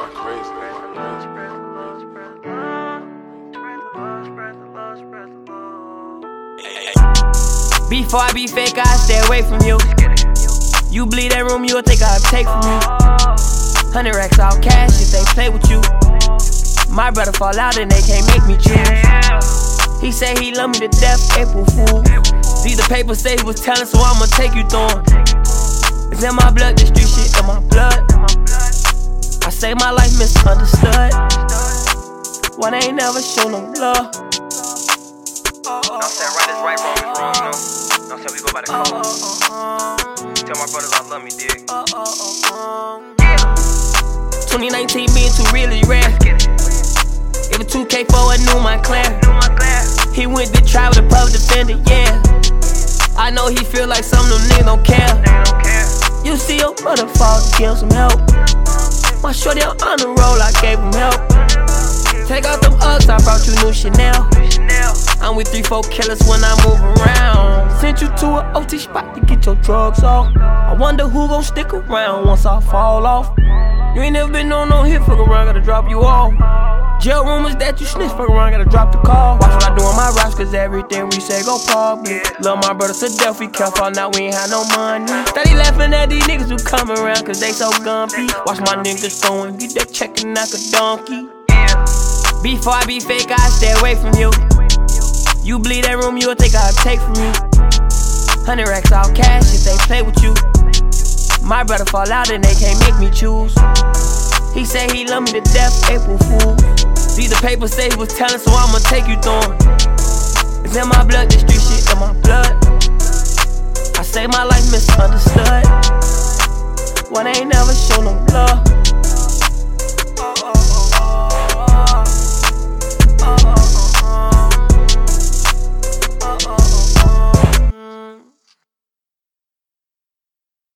Before I be fake, I stay away from you. You bleed that room, you'll think I'll take from you. 100 racks all cash if they play with you. My brother fall out and they can't make me choose. He say he love me to death, April Fool. See the paper say he was telling, so I'ma take you through him. It's in my blood, this street shit in my blood. I say my life misunderstood. Why they ain't never show no love? I'm saying right is right, wrong is wrong, you know. I'm saying we go by the code. Tell my brothers I love me, dig. 2019 being too really rare. Give a 2K for a new Montclair. He went to try with a public defender, yeah. I know he feel like some of them niggas don't care. You see your brother fall to give some help. My shorty on the roll, I gave him help. Take out them Uggs, I brought you new Chanel. I'm with 3-4 killers when I move around. Sent you to an OT spot to get your drugs off. I wonder who gon' stick around once I fall off. You ain't never been on no hit, fuck around, gotta drop you off. Jail rumors that you snitch, fuck around, gotta drop the call. Watch what I do on my raps, cause everything we say go public. Love my brother to death, we careful, now we ain't had no money. Steady laughing at these niggas who come around, cause they so gumpy. Watch my niggas go and get that check and knock a donkey. Before I be fake, I stay away from you. You bleed that room, you'll think I'll take from you. 100 racks all cash if they play with you. My brother fall out and they can't make me choose. He say he love me to death, April Fool. See the paper say he was telling, so I'ma take you through him. It's in my blood, this street shit in my blood. I say my life misunderstood. Why they ain't never show no love?